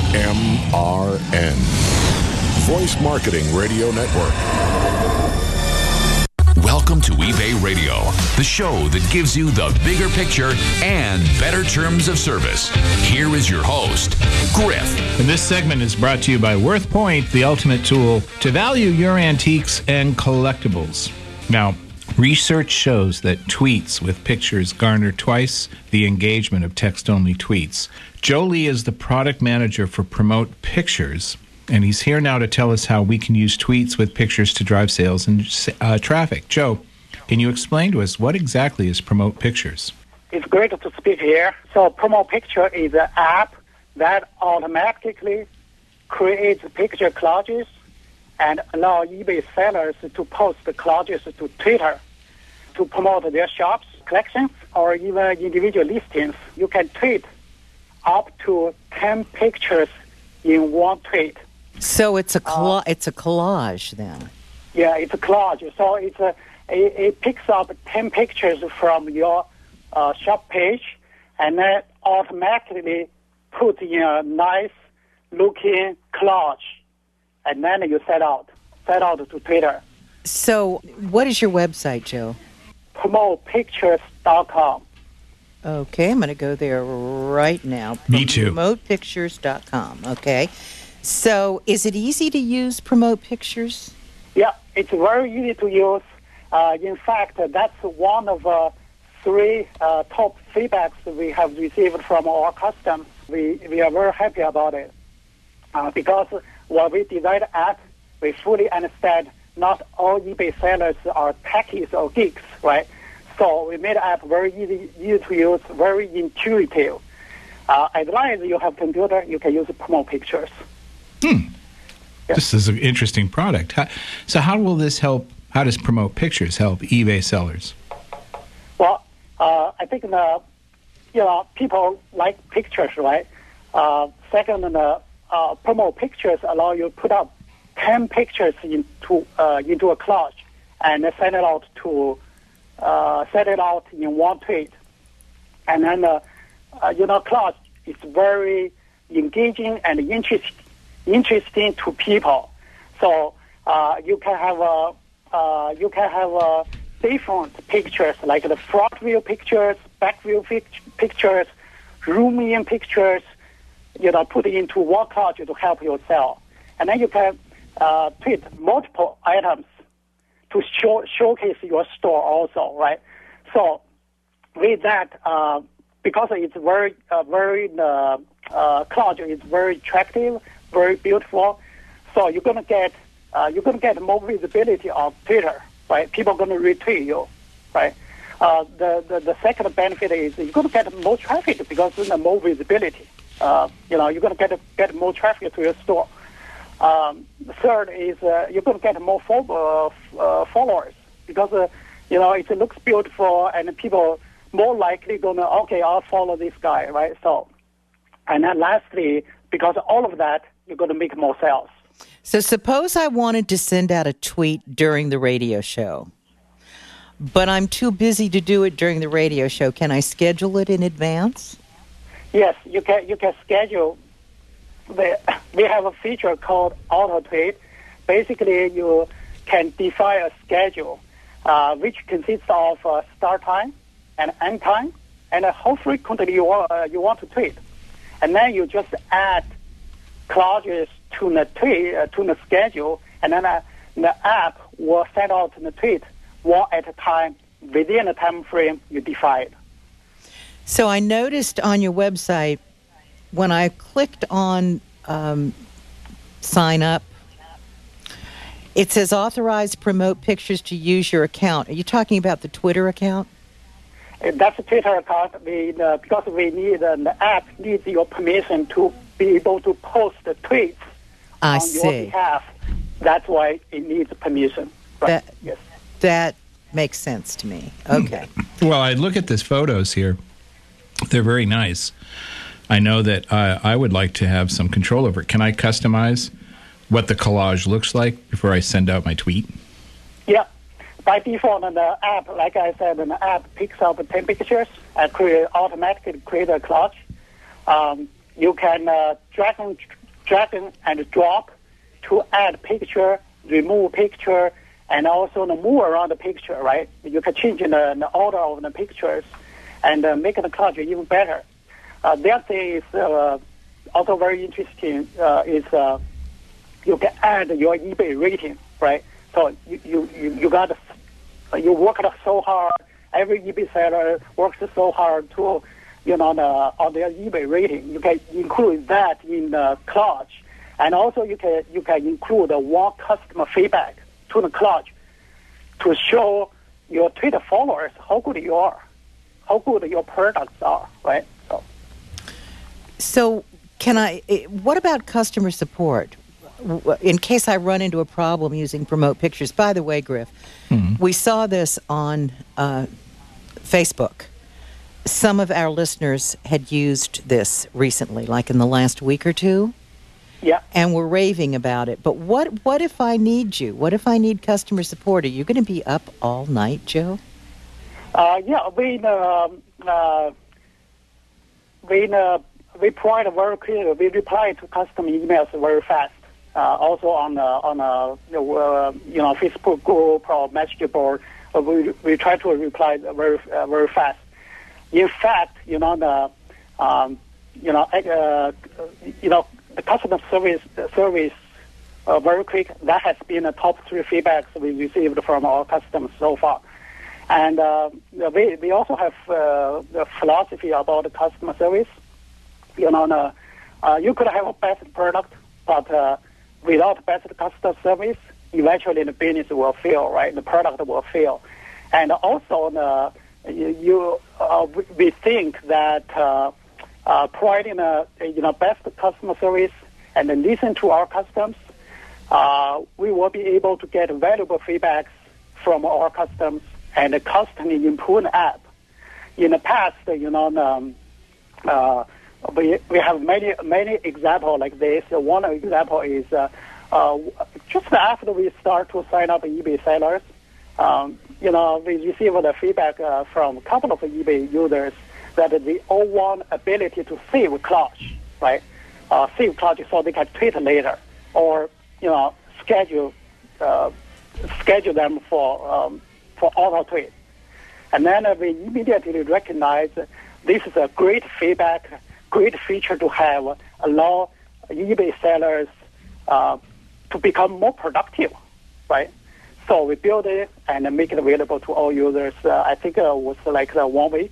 WMRN. Voice Marketing Radio Network. Welcome to eBay Radio, the show that gives you the bigger picture and better terms of service. Here is your host, Griff. And this segment is brought to you by WorthPoint, the ultimate tool to value your antiques and collectibles. Now, research shows that tweets with pictures garner twice the engagement of text-only tweets. Joe Lee is the product manager for Promote Pictures, and he's here now to tell us how we can use tweets with pictures to drive sales and traffic. Joe, can you explain to us what exactly is Promote Pictures? It's great to speak here. So Promote Picture is an app that automatically creates picture collages and allow eBay sellers to post the collages to Twitter to promote their shops, collections, or even individual listings. You can tweet up to 10 pictures in one tweet. So it's a collage then? Yeah, it's a collage. So it picks up 10 pictures from your shop page and then automatically puts in a nice-looking collage. And then you set out to Twitter. So what is your website, Joe? PromotePictures.com. Okay, I'm going to go there right now. Me too. PromotePictures.com, okay. So is it easy to use Promote Pictures? Yeah, it's very easy to use. In fact, that's one of three top feedbacks we have received from our customers. We are very happy about it because when we design the app, we fully understand not all eBay sellers are techies or geeks, right? So we made the app very easy to use, very intuitive. As long as you have a computer, you can use Promote Pictures. Yeah. This is an interesting product. So how will this help? How does Promote Pictures help eBay sellers? Well, I think people like pictures, right? Second, Promote Pictures allow you to put up 10 pictures into a collage and send it out in one tweet. And then collage is very engaging and interesting to people. So you can have different pictures like the front view pictures, back view pictures, zoom in pictures. Put it into one collage to help you sell, and then you can tweet multiple items to showcase your store also, right? So with that, because it's very collage is very attractive, very beautiful. So you're gonna get more visibility on Twitter, right? People are gonna retweet you, right? The second benefit is you're gonna get more traffic because there's more visibility. You're gonna get more traffic to your store. The third is you're gonna get more followers because it looks beautiful and people more likely I'll follow this guy, right? So, and then lastly, because of all of that, you're going to make more sales. So suppose I wanted to send out a tweet during the radio show, but I'm too busy to do it during the radio show. Can I schedule it in advance? Yes, you can schedule. We have a feature called Auto Tweet. Basically, you can define a schedule, which consists of start time and end time, and how frequently you want to tweet. And then you just add collages to the tweet, to the schedule, and then the app will send out the tweet one at a time within the time frame you define. So I noticed on your website, when I clicked on sign up, it says authorize Promote Pictures to use your account. Are you talking about the Twitter account? That's a Twitter account. Because we need the app needs your permission to be able to post the tweets on your behalf. That's why it needs permission. Right? Yes. That makes sense to me. Okay. Well, I look at these photos here. They're very nice. I know that I would like to have some control over it. Can I customize what the collage looks like before I send out my tweet? Yeah. By default, the app, like I said, the app picks up 10 pictures and automatically create a collage. You can drag and drag and drop to add picture, remove picture, and also move around the picture, right? You can change the order of the pictures and make the collage even better. The other thing is also very interesting is you can add your eBay rating, right? So you worked so hard. Every eBay seller works so hard to, on their eBay rating. You can include that in the collage, and also you can include one customer feedback to the collage to show your Twitter followers how good you are, how good your products are, right? So what about customer support? In case I run into a problem using Promote Pictures. By the way, Griff, we saw this on Facebook. Some of our listeners had used this recently, like in the last week or two. Yeah. And we're raving about it. But what if I need you? What if I need customer support? Are you going to be up all night, Joe? Yeah, we provide very clear. We reply to customer emails very fast. Also on Facebook group or message board, we try to reply very fast. In fact, the customer service very quick. That has been the top 3 feedbacks we received from our customers so far. And we also have the philosophy about the customer service. You could have a best product, but without best customer service, eventually the business will fail, right? The product will fail. And also, we think that providing best customer service and then listen to our customers, we will be able to get valuable feedbacks from our customers and constantly improve the app. In the past, we have many examples like this. One example is just after we start to sign up eBay sellers, we receive the feedback from a couple of eBay users that they all want ability to save collage, right? Save collage so they can tweet later, or schedule them for auto tweet. And then we immediately recognize this is a great feedback, great feature to have, allow eBay sellers to become more productive, right? So we build it and make it available to all users. I think it was like 1 week.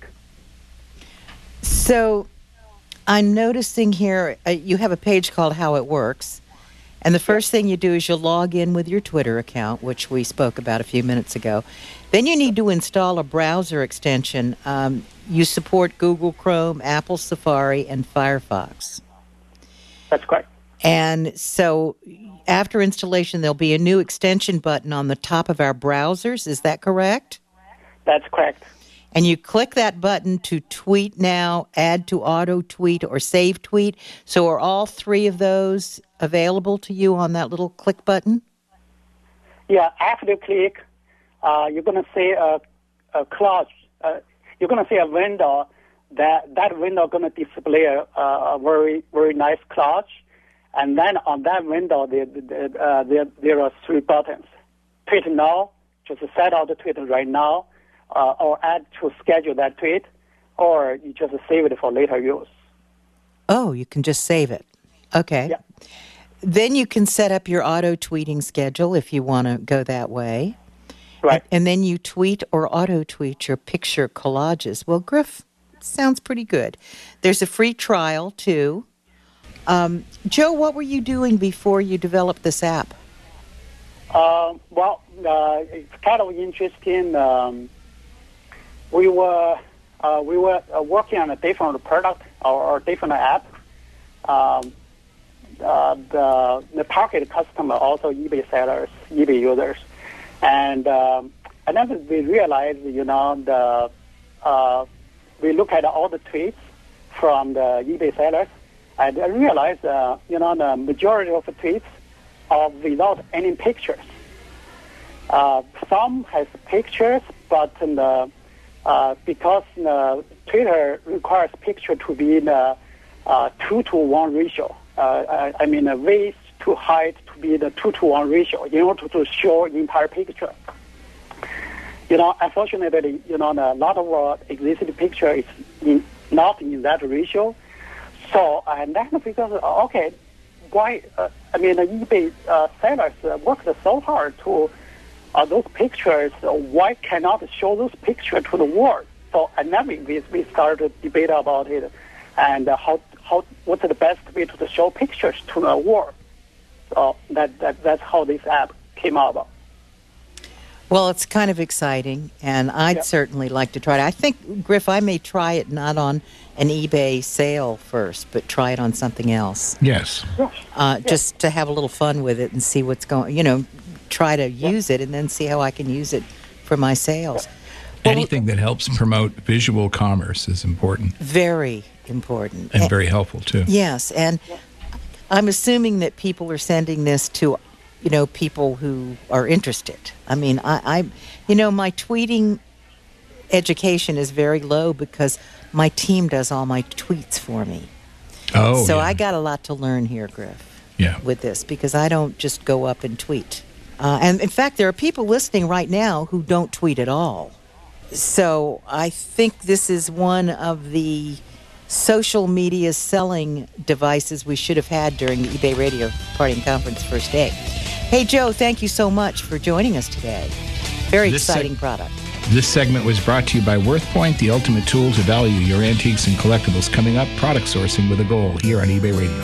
So I'm noticing here you have a page called How It Works. And the first thing you do is you log in with your Twitter account, which we spoke about a few minutes ago. Then you need to install a browser extension. You support Google Chrome, Apple Safari, and Firefox. That's correct. And so after installation, there'll be a new extension button on the top of our browsers. Is that correct? That's correct. And you click that button to tweet now, add to auto tweet, or save tweet. So are all 3 of those available to you on that little click button? Yeah, after you click, you're going to see a collage. You're going to see a window. That window going to display a very, very nice collage. And then on that window, there are 3 buttons. Tweet now, just set out the tweet right now, or add to schedule that tweet, or you just save it for later use. Oh, you can just save it. Okay. Yeah. Then you can set up your auto-tweeting schedule if you want to go that way. Right. And then you tweet or auto-tweet your picture collages. Well, Griff, sounds pretty good. There's a free trial, too. Joe, what were you doing before you developed this app? It's kind of interesting. We were working on a different product or different app. The target customer also eBay sellers, eBay users, and then we realized, we look at all the tweets from the eBay sellers, and I realized, the majority of the tweets are without any pictures. Some has pictures, but because Twitter requires picture to be in a 2-to-1 ratio, width to height to be the 2-to-1 ratio in order to show the entire picture. Unfortunately, a lot of existing picture is not in that ratio. So, and then because, why, eBay sellers worked so hard to those pictures, why cannot show those pictures to the world? So, and then we started to debate about it and what's the best way to show pictures to the world. So that's how this app came about. Well, it's kind of exciting, and I'd certainly like to try it. I think, Griff, I may try it not on an eBay sale first, but try it on something else. Yes. Just to have a little fun with it and see what's going, try to use it and then see how I can use it for my sales. Anything that helps promote visual commerce is important. Very important. And very helpful, too. Yes, and I'm assuming that people are sending this to people who are interested. I mean, my tweeting education is very low because my team does all my tweets for me. Oh, so I got a lot to learn here, Griff, with this, because I don't just go up and tweet. And in fact, there are people listening right now who don't tweet at all. So I think this is one of the social media selling devices we should have had during the eBay Radio Party and Conference first day. Hey, Joe, thank you so much for joining us today. Very exciting product. This segment was brought to you by WorthPoint, the ultimate tool to value your antiques and collectibles. Coming up, product sourcing with a goal here on eBay Radio.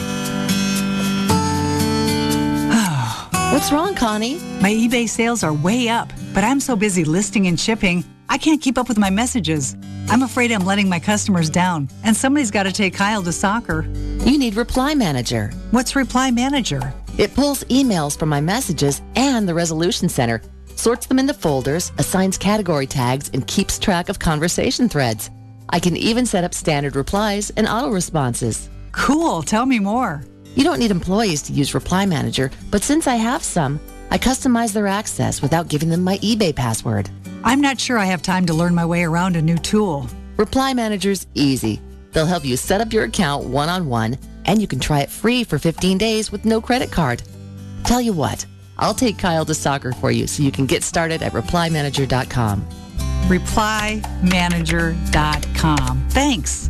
What's wrong, Connie? My eBay sales are way up, but I'm so busy listing and shipping, I can't keep up with my messages. I'm afraid I'm letting my customers down, and somebody's got to take Kyle to soccer. You need Reply Manager. What's Reply Manager? It pulls emails from my messages and the Resolution Center, sorts them into folders, assigns category tags, and keeps track of conversation threads. I can even set up standard replies and auto responses. Cool, tell me more. You don't need employees to use Reply Manager, but since I have some, I customize their access without giving them my eBay password. I'm not sure I have time to learn my way around a new tool. Reply Manager's easy. They'll help you set up your account one-on-one, and you can try it free for 15 days with no credit card. Tell you what, I'll take Kyle to soccer for you so you can get started at ReplyManager.com. ReplyManager.com. Thanks.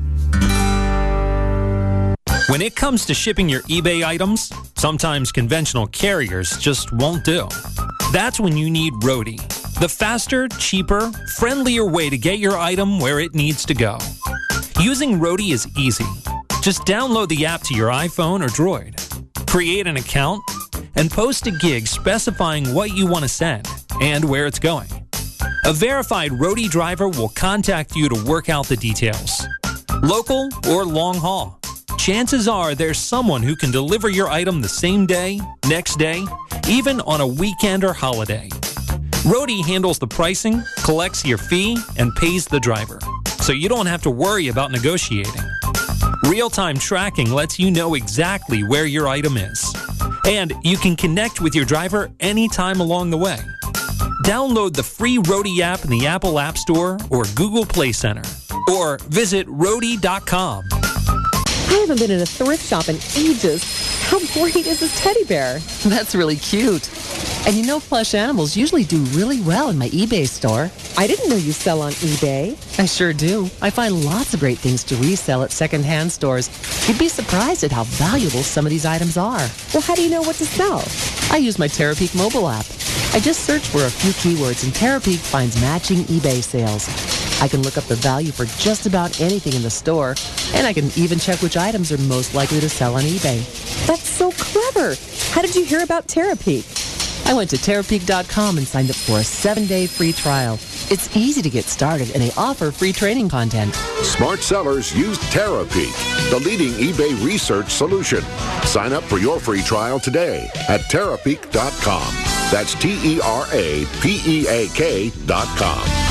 When it comes to shipping your eBay items, sometimes conventional carriers just won't do. That's when you need Roadie, the faster, cheaper, friendlier way to get your item where it needs to go. Using Roadie is easy. Just download the app to your iPhone or Droid, create an account, and post a gig specifying what you want to send and where it's going. A verified Roadie driver will contact you to work out the details. Local or long haul, chances are there's someone who can deliver your item the same day, next day, even on a weekend or holiday. Roadie handles the pricing, collects your fee, and pays the driver, so you don't have to worry about negotiating. Real-time tracking lets you know exactly where your item is, and you can connect with your driver anytime along the way. Download the free Roadie app in the Apple App Store or Google Play Center, or visit Roadie.com. I haven't been in a thrift shop in ages. How great is this teddy bear? That's really cute. And plush animals usually do really well in my eBay store. I didn't know you sell on eBay. I sure do. I find lots of great things to resell at secondhand stores. You'd be surprised at how valuable some of these items are. Well, how do you know what to sell? I use my Terapeak mobile app. I just search for a few keywords and Terapeak finds matching eBay sales. I can look up the value for just about anything in the store, and I can even check which items are most likely to sell on eBay. That's so clever. How did you hear about Terapeak? I went to Terapeak.com and signed up for a 7-day free trial. It's easy to get started, and they offer free training content. Smart sellers use Terapeak, the leading eBay research solution. Sign up for your free trial today at Terapeak.com. That's Terapeak.com.